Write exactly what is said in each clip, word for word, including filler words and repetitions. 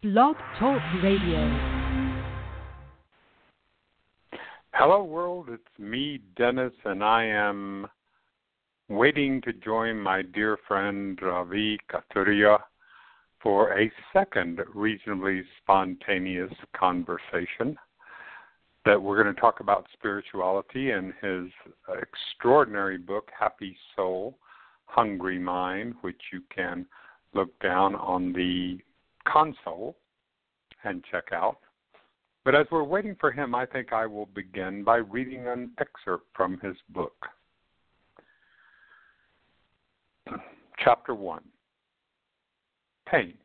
Blog Talk Radio. Hello, world. It's me, Dennis, and I am waiting to join my dear friend Ravi Kathuria for a second reasonably spontaneous conversation that we're going to talk about spirituality and his extraordinary book, Happy Soul, Hungry Mind, which you can look down on the console and check out. But as we're waiting for him, I think I will begin by reading an excerpt from his book. Chapter one, Pain.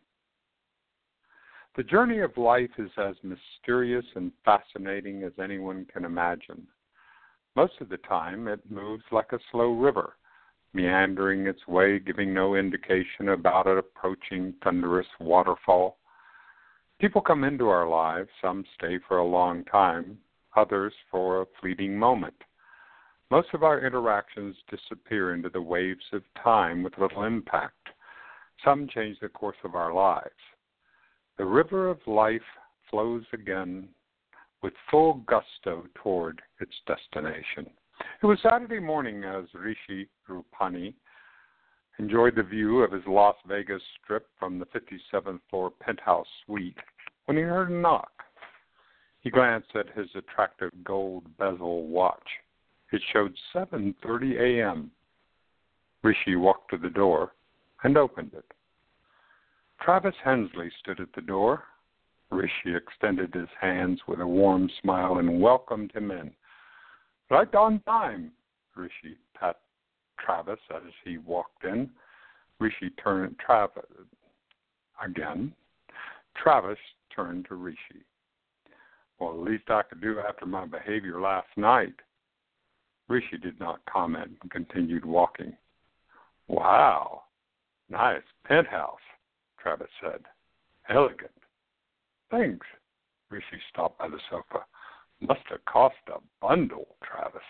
The journey of life is as mysterious and fascinating as anyone can imagine. Most of the time, it moves like a slow river, meandering its way, giving no indication about an approaching thunderous waterfall. People come into our lives. Some stay for a long time, others for a fleeting moment. Most of our interactions disappear into the waves of time with little impact. Some change the course of our lives. The river of life flows again with full gusto toward its destination. It was Saturday morning as Rishi Rupani enjoyed the view of his Las Vegas strip from the fifty-seventh floor penthouse suite when he heard a knock. He glanced at his attractive gold bezel watch. It showed seven thirty a.m. Rishi walked to the door and opened it. Travis Hensley stood at the door. Rishi extended his hands with a warm smile and welcomed him in. Right on time, Rishi pat Travis as he walked in. Rishi turned Travis again. Travis turned to Rishi. Well, the least I could do after my behavior last night. Rishi did not comment and continued walking. Wow, nice penthouse, Travis said. Elegant. Thanks. Rishi stopped by the sofa. Must have cost a bundle, Travis.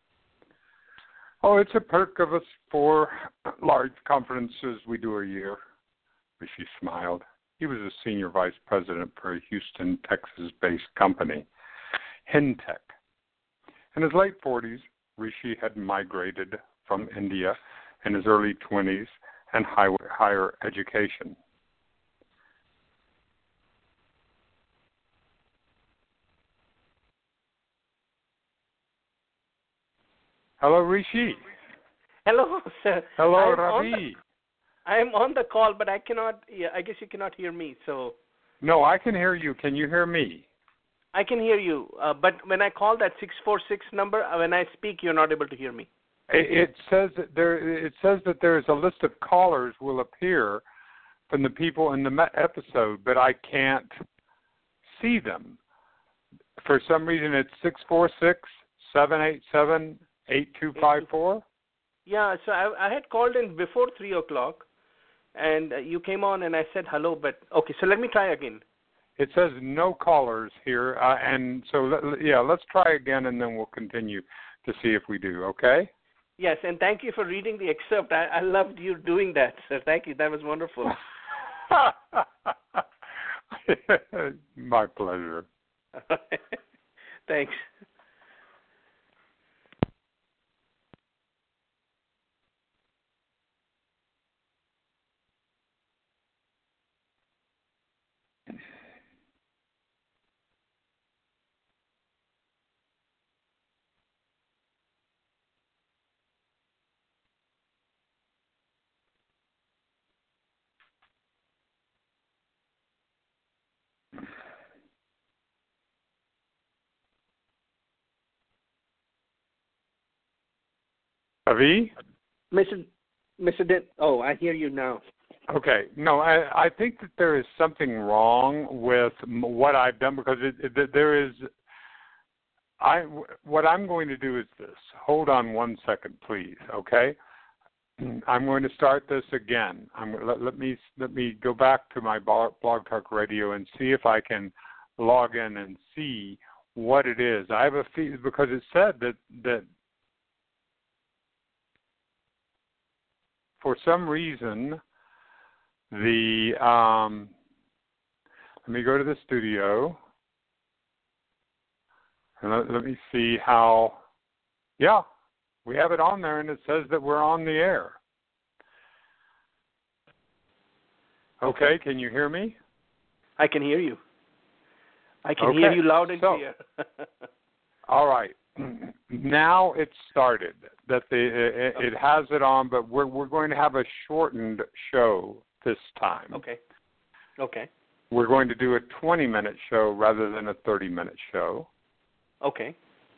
Oh, it's a perk of us four large conferences we do a year. Rishi smiled. He was a senior vice president for a Houston, Texas-based company, Hintech. In his late forties, Rishi had migrated from India in his early twenties and high, higher education. Hello, Rishi. Hello, sir. Hello, I'm Ravi. I am on the call, but I cannot. Yeah, I guess you cannot hear me. So. No, I can hear you. Can you hear me? I can hear you, uh, but when I call that six four six number, uh, when I speak, you're not able to hear me. It, it says that there. It says that there is a list of callers will appear from the people in the episode, but I can't see them. For some reason, it's six four six seven eight seven. eight two five four? Yeah, so I, I had called in before three o'clock, and uh, you came on and I said hello, but okay, so let me try again. It says no callers here, uh, and so, let, yeah, let's try again, and then we'll continue to see if we do, okay? Yes, and thank you for reading the excerpt. I, I loved you doing that, sir. Thank you. That was wonderful. My pleasure. Thanks. Avi? Mister Mister Den- oh, I hear you now. Okay. No, I, I think that there is something wrong with what I've done because it, it, there is. I what I'm going to do is this. Hold on one second, please. Okay. I'm going to start this again. I'm, let, let me let me go back to my Blog Talk Radio and see if I can log in and see what it is. I have a feel because it said that that. For some reason, the um, let me go to the studio. And let, let me see how, yeah, we have it on there, and it says that we're on the air. Okay, can you hear me? I can hear you. I can okay. hear you loud and so, clear. All right. Now it's started. That the it, it has it on, but we're we're going to have a shortened show this time. Okay. Okay. We're going to do a twenty-minute show rather than a thirty-minute show. Okay.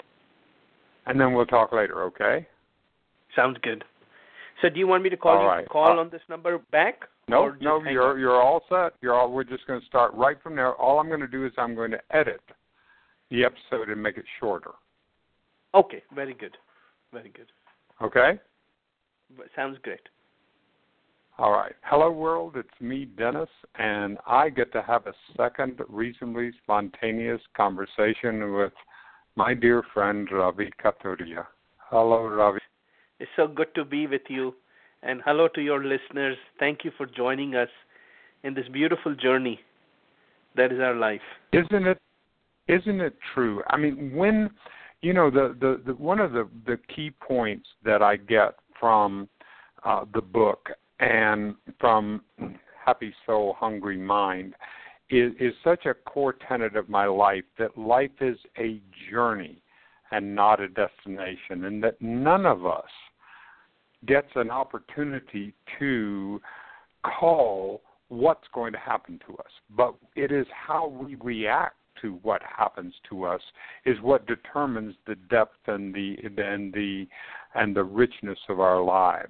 And then we'll talk later, okay? Sounds good. So do you want me to call all you right. call uh, on this number back? No, no, you're on? you're all set. You're all. We're just going to start right from there. All I'm going to do is I'm going to edit the episode and make it shorter. Okay, very good. Very good. Okay? Sounds great. All right. Hello, world. It's me, Dennis, and I get to have a second reasonably spontaneous conversation with my dear friend, Ravi Kathuria. Hello, Ravi. It's so good to be with you, and hello to your listeners. Thank you for joining us in this beautiful journey that is our life. Isn't it? Isn't it true? I mean, when, you know, the, the, the one of the, the key points that I get from uh, the book and from Happy Soul, Hungry Mind is, is such a core tenet of my life, that life is a journey and not a destination, and that none of us gets an opportunity to call what's going to happen to us. But it is how we react to what happens to us is what determines the depth and the and the and the richness of our lives.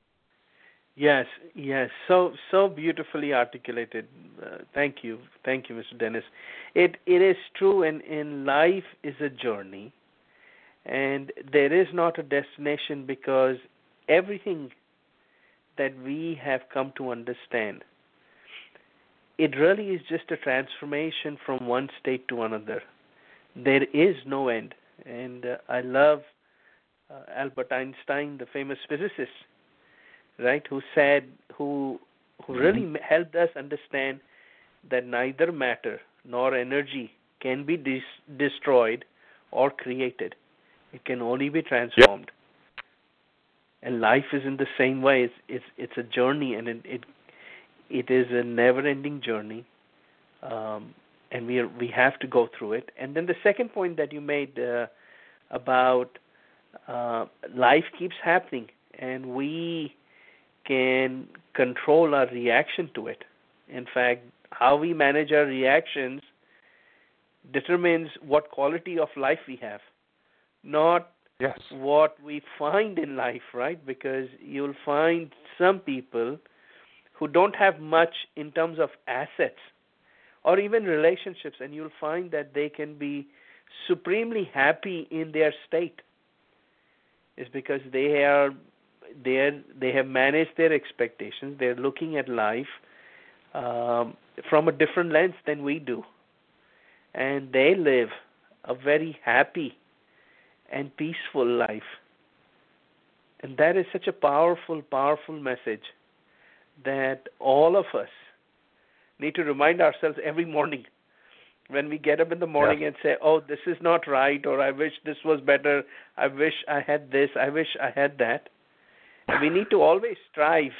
Yes, yes, so so beautifully articulated. Uh, thank you, thank you, Mister Dennis. It it is true, and in life is a journey, and there is not a destination, because everything that we have come to understand, it really is just a transformation from one state to another. There is no end, and uh, I love uh, Albert Einstein, the famous physicist, right, who said, who who really mm-hmm. helped us understand that neither matter nor energy can be dis- destroyed or created. It can only be transformed. Yep. And life is in the same way. It's it's, it's a journey, and it, it it is a never-ending journey, um, and we are, we have to go through it. And then the second point that you made uh, about uh, life keeps happening, and we can control our reaction to it. In fact, how we manage our reactions determines what quality of life we have, not yes. what we find in life, right? Because you'll find some people who don't have much in terms of assets or even relationships, and you'll find that they can be supremely happy in their state. It's because they are they are, they have managed their expectations. They're looking at life um, from a different lens than we do, and they live a very happy and peaceful life. And that is such a powerful, powerful message that all of us need to remind ourselves every morning when we get up in the morning yes. and say, oh, this is not right, or I wish this was better, I wish I had this, I wish I had that. And we need to always strive,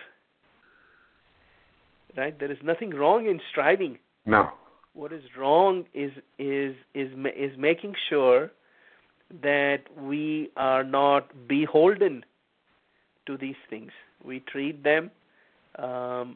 right? There is nothing wrong in striving. No. What is wrong is is is is making sure that we are not beholden to these things. We treat them um,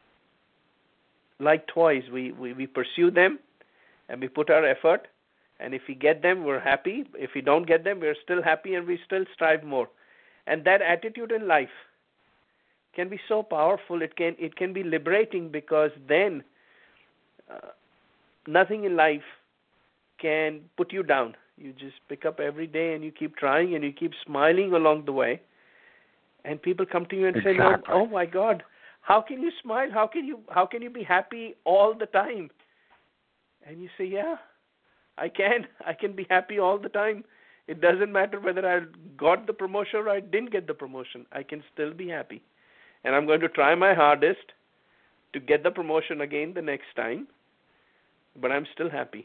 like toys. We, we we pursue them, and we put our effort, and if we get them, we're happy. If we don't get them, we're still happy, and we still strive more. And that attitude in life can be so powerful. It can it can be liberating, because then uh, nothing in life can put you down. You just pick up every day and you keep trying and you keep smiling along the way. And people come to you and exactly. say, no, oh my God, how can you smile? How can you how can you be happy all the time? And you say, yeah, I can. I can be happy all the time. It doesn't matter whether I got the promotion or I didn't get the promotion. I can still be happy. And I'm going to try my hardest to get the promotion again the next time. but I'm still happy.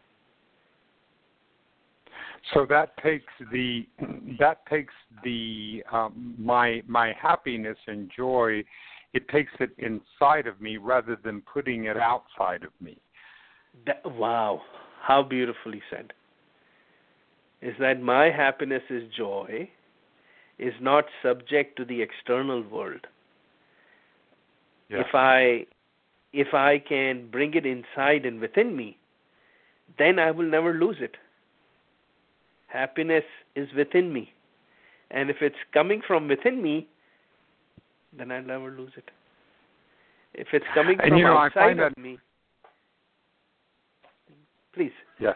So that takes the that takes the um, my my happiness and joy. It takes it inside of me rather than putting it outside of me. That, wow, how beautifully said. Is that my happiness is joy, is not subject to the external world. Yes. If I if I can bring it inside and within me, then I will never lose it. Happiness is within me. And if it's coming from within me, then I'll never lose it. If it's coming and, from you know, outside I of that, me, please. Yes.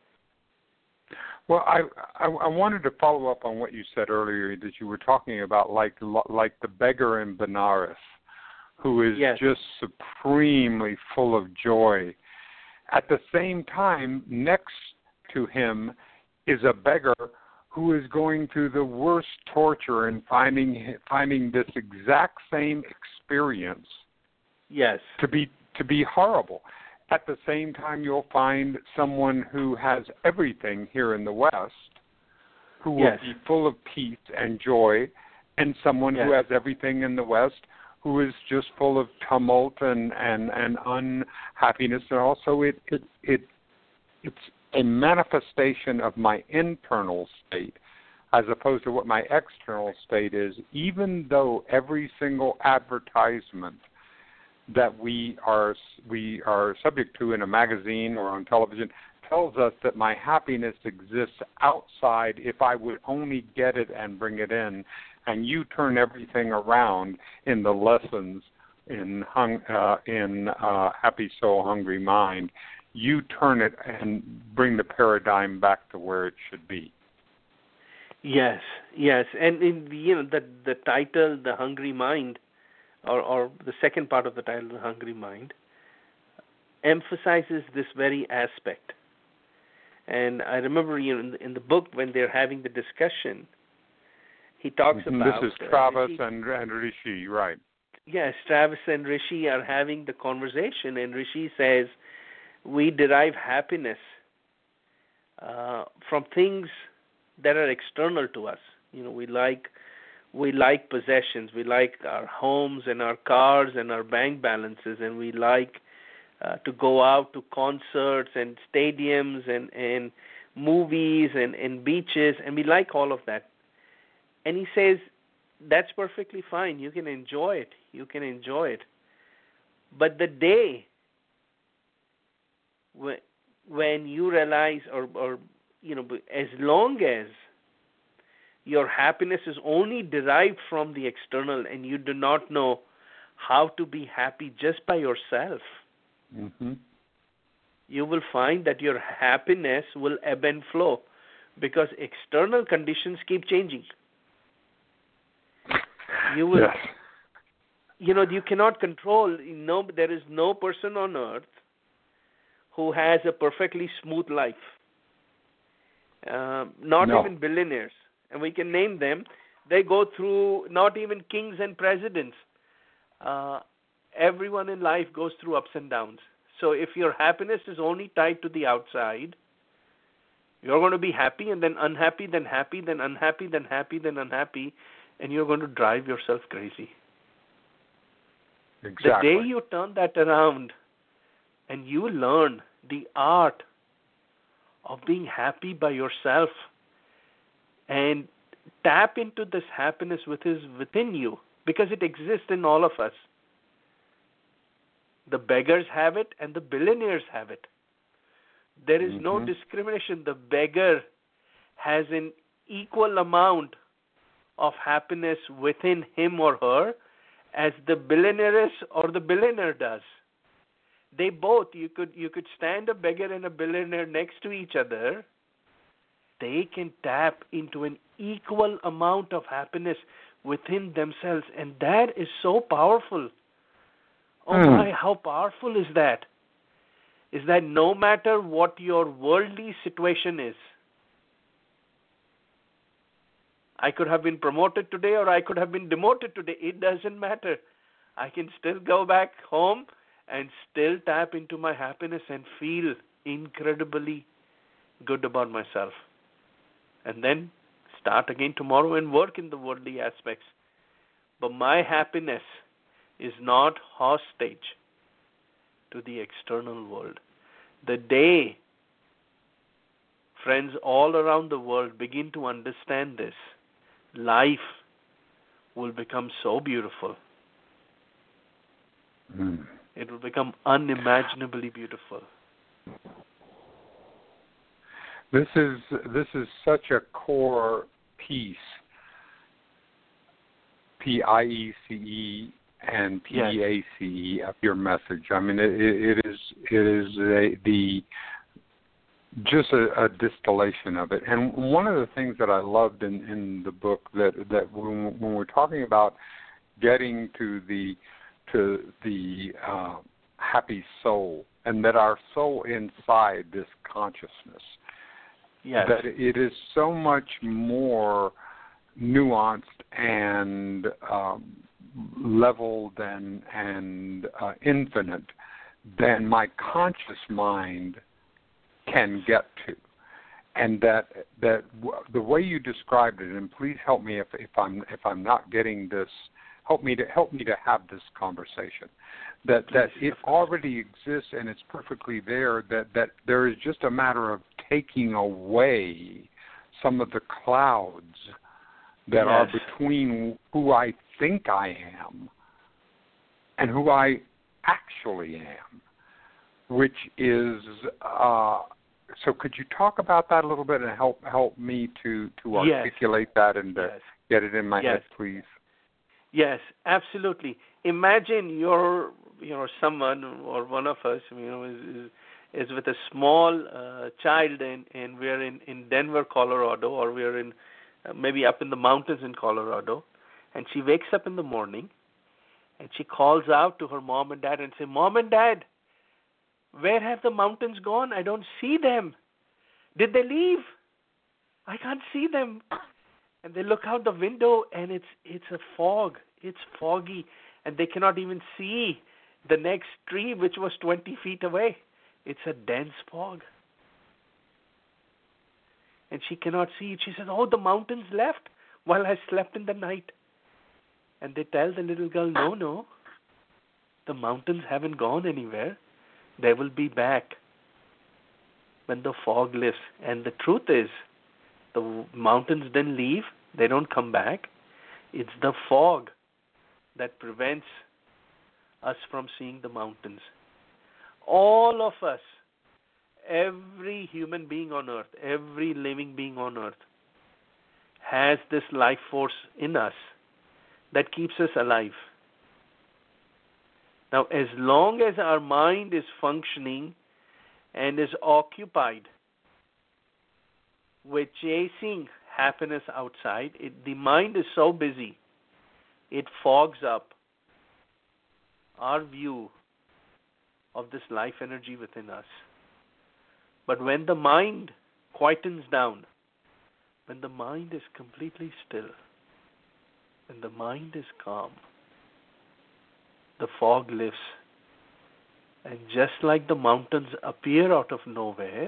Well, I, I I wanted to follow up on what you said earlier, that you were talking about like like the beggar in Benares, who is Yes. just supremely full of joy. At the same time, next to him is a beggar who is going through the worst torture and finding finding this exact same experience Yes. to be to be horrible. At the same time, you'll find someone who has everything here in the West, who will Yes. be full of peace and joy, and someone Yes. who has everything in the West who is just full of tumult and, and, and unhappiness. And also it, it it it's a manifestation of my internal state as opposed to what my external state is, even though every single advertisement that we are we are subject to in a magazine or on television tells us that my happiness exists outside if I would only get it and bring it in. And you turn everything around in the lessons in hung, uh, in uh, Happy Soul, Hungry Mind. You turn it and bring the paradigm back to where it should be. Yes, yes, and in the, you know the the title, The Hungry Mind, or or the second part of the title, The Hungry Mind, emphasizes this very aspect. And I remember, you know, in the, in the book when they're having the discussion, he talks Mm-hmm. about this is uh, Travis Rishi, and and Rishi, right? Yes, Travis and Rishi are having the conversation, and Rishi says, "We derive happiness uh, from things that are external to us. You know, we like we like possessions, we like our homes and our cars and our bank balances, and we like uh, to go out to concerts and stadiums and and movies and and beaches, and we like all of that." And he says, that's perfectly fine. You can enjoy it. You can enjoy it. But the day when, when you realize, or, or, you know, as long as your happiness is only derived from the external and you do not know how to be happy just by yourself, Mm-hmm. you will find that your happiness will ebb and flow because external conditions keep changing. You will, yes. you know, you cannot control. No, there is no person on earth who has a perfectly smooth life. Uh, not No. even billionaires, and we can name them. They go through. Not even kings and presidents. Uh, everyone in life goes through ups and downs. So if your happiness is only tied to the outside, you're going to be happy and then unhappy, then happy, then unhappy, then happy, then unhappy. And you're going to drive yourself crazy. Exactly. The day you turn that around and you learn the art of being happy by yourself and tap into this happiness which is within you, because it exists in all of us. The beggars have it and the billionaires have it. There is mm-hmm. no discrimination. The beggar has an equal amount of happiness within him or her as the billionaire or the billionaire does. They both, you could you could stand a beggar and a billionaire next to each other. They can tap into an equal amount of happiness within themselves, and that is so powerful. Oh mm. my, how powerful is that? Is that no matter what your worldly situation is, I could have been promoted today or I could have been demoted today. It doesn't matter. I can still go back home and still tap into my happiness and feel incredibly good about myself. And then start again tomorrow and work in the worldly aspects. But my happiness is not hostage to the external world. The day friends all around the world begin to understand this, life will become so beautiful. Mm. It will become unimaginably beautiful. This is this is such a core piece, P I E C E and P E A C E, of your message. I mean, it, it is it is a, the just a, a distillation of it. And one of the things that I loved in, in the book that that when, when we're talking about getting to the to the uh, happy soul, and that our soul inside this consciousness, yes. that it is so much more nuanced and um, leveled and and uh, infinite than my conscious mind can get to, and that that w- the way you described it, and please help me if, if I'm if I'm not getting this, help me to help me to have this conversation. That that it already exists and it's perfectly there. That that there is just a matter of taking away some of the clouds that yes. are between who I think I am and who I actually am, which is. Uh, so, could you talk about that a little bit and help help me to to articulate yes. that and to yes. get it in my yes. head, please? Yes, absolutely. Imagine you're, you know, someone or one of us, you know, is is, is with a small uh, child, and, and we're in, in Denver, Colorado, or we're in uh, maybe up in the mountains in Colorado, and she wakes up in the morning, and she calls out to her mom and dad and say, "Mom and Dad, where have the mountains gone? I don't see them. Did they leave? I can't see them." And they look out the window, and it's it's a fog. It's foggy, and they cannot even see the next tree, which was twenty feet away. It's a dense fog. And she cannot see it. She says, "Oh, the mountains left while I slept in the night." And they tell the little girl, "No, no. The mountains haven't gone anywhere. They will be back when the fog lifts." And the truth is, the mountains didn't leave. They don't come back. It's the fog that prevents us from seeing the mountains. All of us, every human being on earth, every living being on earth, has this life force in us that keeps us alive. Now, as long as our mind is functioning and is occupied with chasing happiness outside, it, the mind is so busy, it fogs up our view of this life energy within us. But when the mind quietens down, when the mind is completely still, when the mind is calm, the fog lifts. And just like the mountains appear out of nowhere,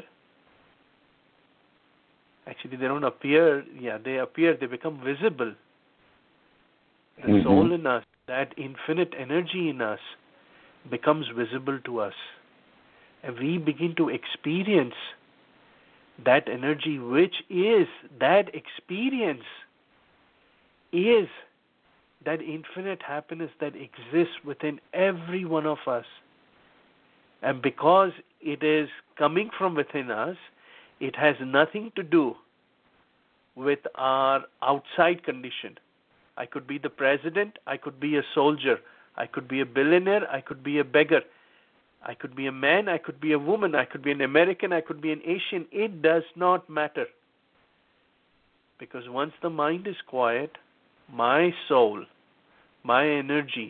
actually they don't appear, yeah, they appear, they become visible. The mm-hmm. soul in us, that infinite energy in us, becomes visible to us. And we begin to experience that energy, which is, that experience is that infinite happiness that exists within every one of us. And because it is coming from within us, it has nothing to do with our outside condition. I could be the president, I could be a soldier, I could be a billionaire, I could be a beggar, I could be a man, I could be a woman, I could be an American, I could be an Asian. It does not matter. Because once the mind is quiet, my soul, my energy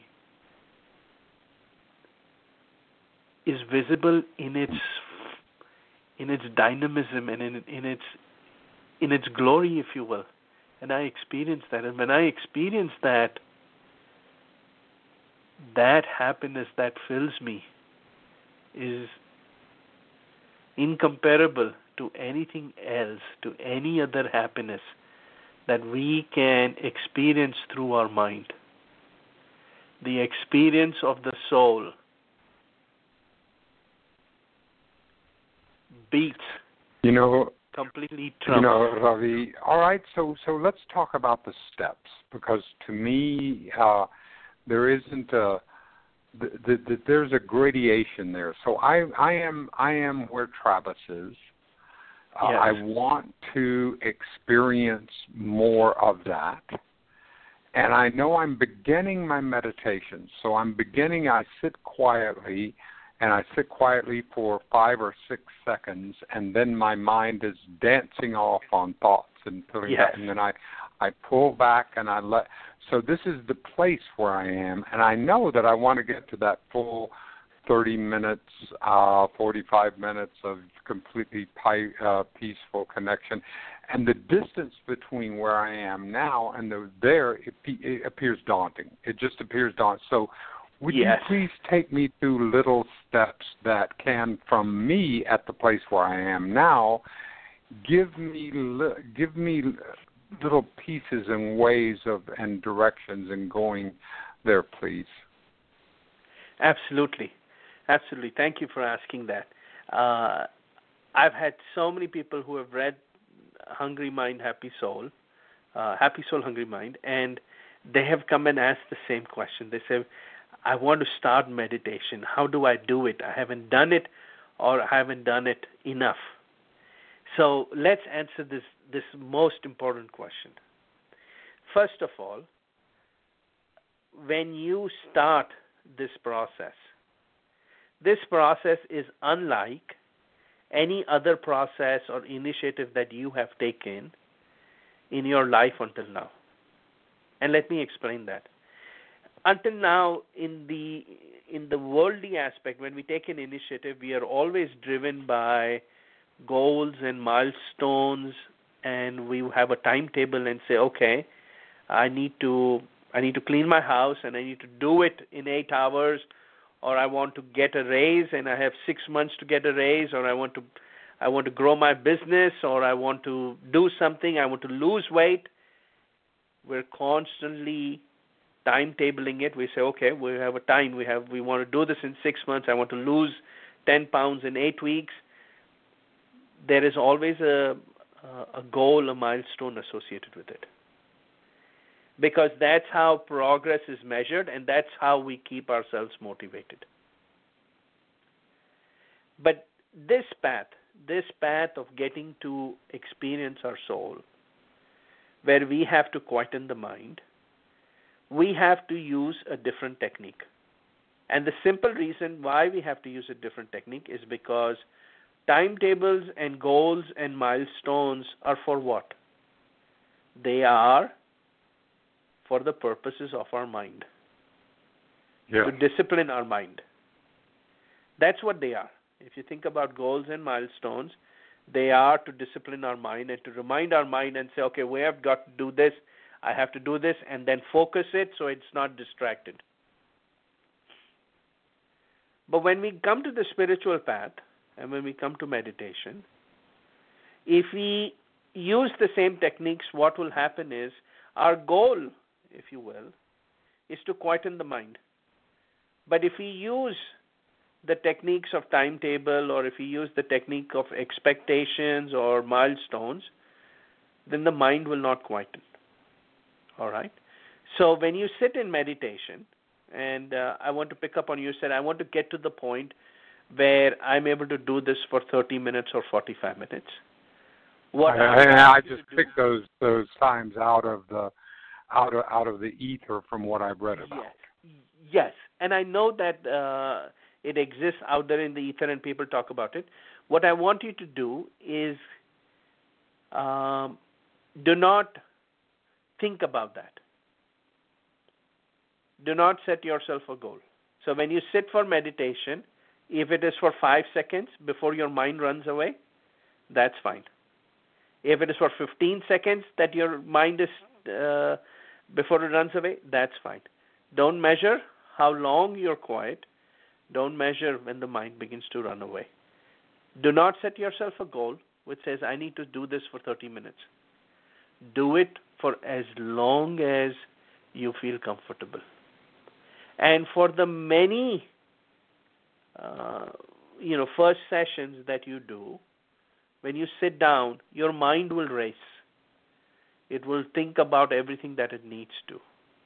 is visible in its in its dynamism and in, in its in its glory, if you will. And I experience that. And when I experience that, that happiness that fills me, is incomparable to anything else, to any other happiness that we can experience through our mind. The experience of the soul beats You know, completely trumps. You know, Ravi. All right, so so let's talk about the steps, because to me, uh, there isn't a the, the, the, there's a gradation there. So I I am I am where Travis is. Uh, Yes. I want to experience more of that, and I know I'm beginning my meditation. So I'm beginning. I sit quietly. And I sit quietly for five or six seconds, and then my mind is dancing off on thoughts and pulling Yes. back, and then I, I pull back and I let. So this is the place where I am, and I know that I want to get to that full thirty minutes, uh, forty-five minutes of completely pi- uh, peaceful connection, and the distance between where I am now and the there it, it appears daunting. It just appears daunting. So. Would Yes. you please take me through little steps that can, from me at the place where I am now, give me li- give me little pieces and ways of and directions in going there, please? Absolutely. Absolutely. Thank you for asking that. Uh, I've had so many people who have read Hungry Mind, Happy Soul, uh, Happy Soul, Hungry Mind, and they have come and asked the same question. They say, I want to start meditation. How do I do it? I haven't done it, or I haven't done it enough. So let's answer this, this most important question. First of all, when you start this process, this process is unlike any other process or initiative that you have taken in your life until now. And let me explain that. Until now, in the in the worldly aspect, when we take an initiative, we are always driven by goals and milestones, and we have a timetable and say, okay, I need to I need to clean my house and I need to do it in eight hours, or I want to get a raise and I have six months to get a raise, or I want to I want to grow my business, or I want to do something, I want to lose weight. We're constantly timetabling it. We say, okay, we have a time. We have we want to do this in six months. I want to lose ten pounds in eight weeks. There is always a a goal, a milestone associated with it, because that's how progress is measured, and that's how we keep ourselves motivated. But this path, this path of getting to experience our soul, where we have to quieten the mind, we have to use a different technique. And the simple reason why we have to use a different technique is because timetables and goals and milestones are for what? They are for the purposes of our mind, Yeah. to discipline our mind. That's what they are. If you think about goals and milestones, they are to discipline our mind and to remind our mind and say, okay, we have got to do this, I have to do this, and then focus it so it's not distracted. But when we come to the spiritual path and when we come to meditation, if we use the same techniques, what will happen is our goal, if you will, is to quieten the mind. But if we use the techniques of timetable, or if we use the technique of expectations or milestones, then the mind will not quieten. All right? So when you sit in meditation, and uh, I want to pick up on you said, I want to get to the point where I'm able to do this for thirty minutes or forty-five minutes. What I, I, I just picked those those times out of the out of out of the ether from what I've read about. Yes, yes, and I know that uh, it exists out there in the ether, and people talk about it. What I want you to do is um, do not think about that. Do not set yourself a goal. So when you sit for meditation, if it is for five seconds before your mind runs away, that's fine. If it is for fifteen seconds that your mind is uh, before it runs away, that's fine. Don't measure how long you're quiet. Don't measure when the mind begins to run away. Do not set yourself a goal which says, I need to do this for thirty minutes. Do it for as long as you feel comfortable. And for the many, uh, you know, first sessions that you do, when you sit down, your mind will race. It will think about everything that it needs to.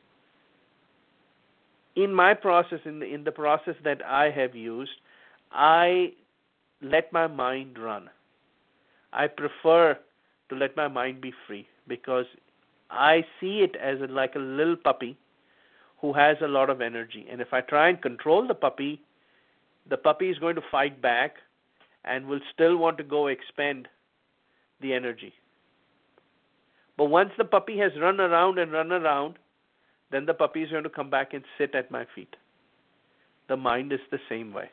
In my process, in the, in the process that I have used, I let my mind run. I prefer to let my mind be free because I see it as a, like a little puppy who has a lot of energy. And if I try and control the puppy, the puppy is going to fight back and will still want to go expend the energy. But once the puppy has run around and run around, then the puppy is going to come back and sit at my feet. The mind is the same way.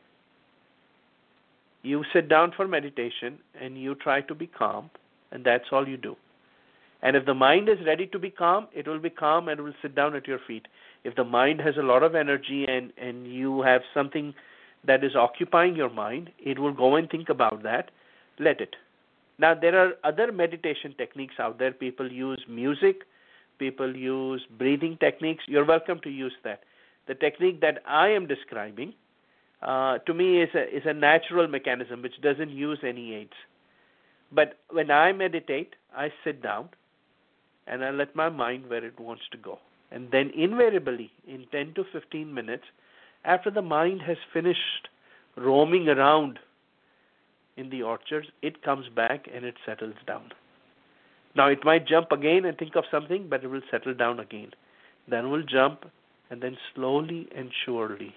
You sit down for meditation and you try to be calm, and that's all you do. And if the mind is ready to be calm, it will be calm and it will sit down at your feet. If the mind has a lot of energy and, and you have something that is occupying your mind, it will go and think about that. Let it. Now, there are other meditation techniques out there. People use music. People use breathing techniques. You're welcome to use that. The technique that I am describing, uh, to me, is a, is a natural mechanism which doesn't use any aids. But when I meditate, I sit down and I let my mind where it wants to go. And then invariably, in ten to fifteen minutes, after the mind has finished roaming around in the orchards, it comes back and it settles down. Now, it might jump again and think of something, but it will settle down again. Then it will jump, and then slowly and surely,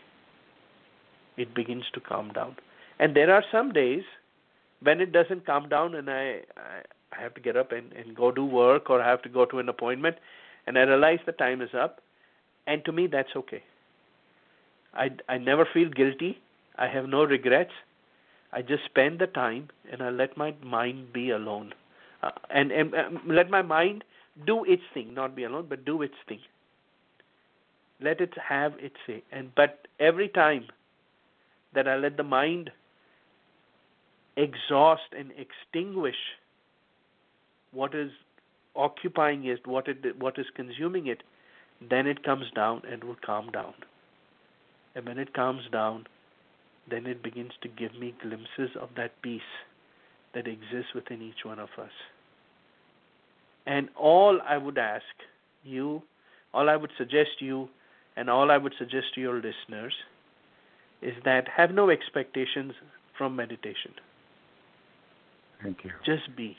it begins to calm down. And there are some days when it doesn't calm down and I, I, I have to get up and, and go do work or I have to go to an appointment, and I realize the time is up, and to me, that's okay. I, I never feel guilty. I have no regrets. I just spend the time, and I let my mind be alone. Uh, and, and uh, let my mind do its thing, not be alone, but do its thing. Let it have its say. And but every time that I let the mind exhaust and extinguish what is occupying it, what it, what is consuming it, then it comes down and will calm down. And when it calms down, then it begins to give me glimpses of that peace that exists within each one of us. And all I would ask you, all I would suggest you, and all I would suggest to your listeners is that have no expectations from meditation. Thank you. Just be.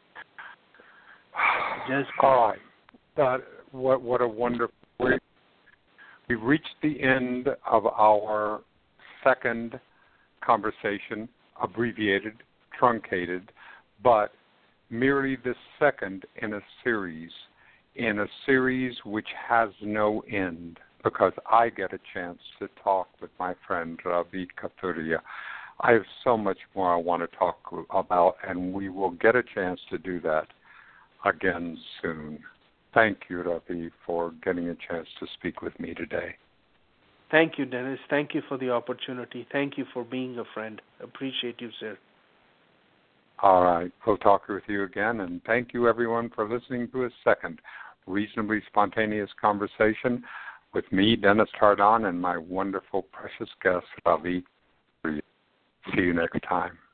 Just be. All right. That, what, what a wonderful way. We've reached the end of our second conversation, abbreviated, truncated, but merely the second in a series, in a series which has no end, because I get a chance to talk with my friend Ravi Kathuria. I have so much more I want to talk about, and we will get a chance to do that again soon. Thank you, Ravi, for getting a chance to speak with me today. Thank you, Dennis. Thank you for the opportunity. Thank you for being a friend. Appreciate you, sir. All right. We'll talk with you again, and thank you, everyone, for listening to a second reasonably spontaneous conversation with me, Dennis Tardon, and my wonderful, precious guest, Ravi. See you next time.